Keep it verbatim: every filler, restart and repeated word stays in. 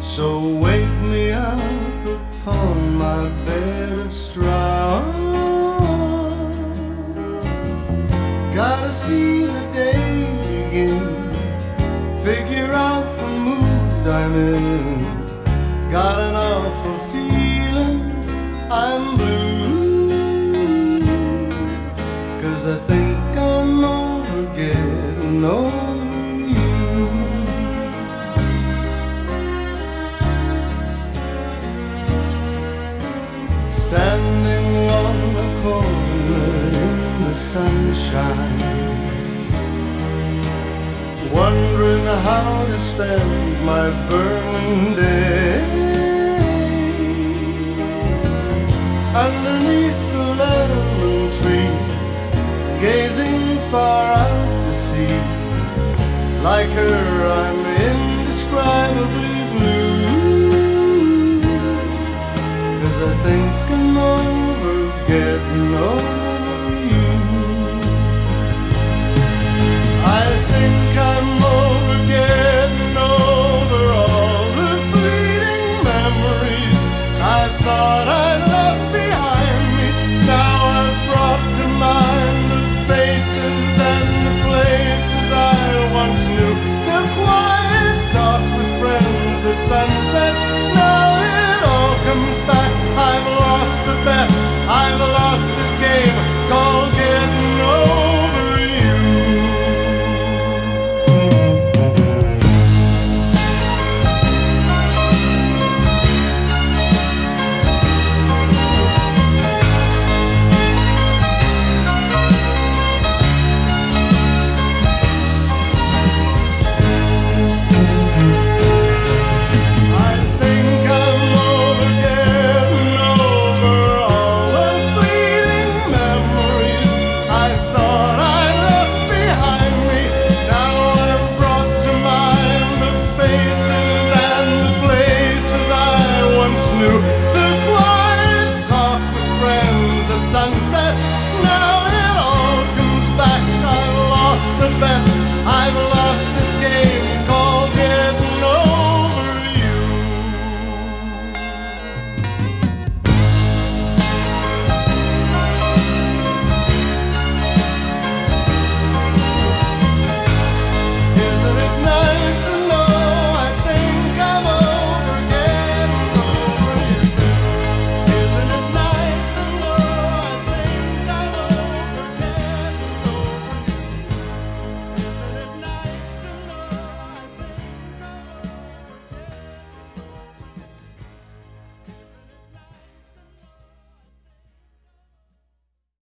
So wake me up upon my bed of straw. Gotta see the day begin, figure out the mood I'm in. Got an awful feeling I'm blue, 'cause I think I'm over getting over you. Standing on the corner in the sunshine, wondering how to spend my burning day. Underneath the lemon trees, gazing far out to sea. Like her, I'm indescribably blue, 'cause I think I'm over getting over you. I think I'm over getting over all the fleeting memories I thought I'd left behind me. Now I've brought to mind the faces and the places I once knew. The quiet talk with friends at sunset, now it all comes back. I've lost the bet,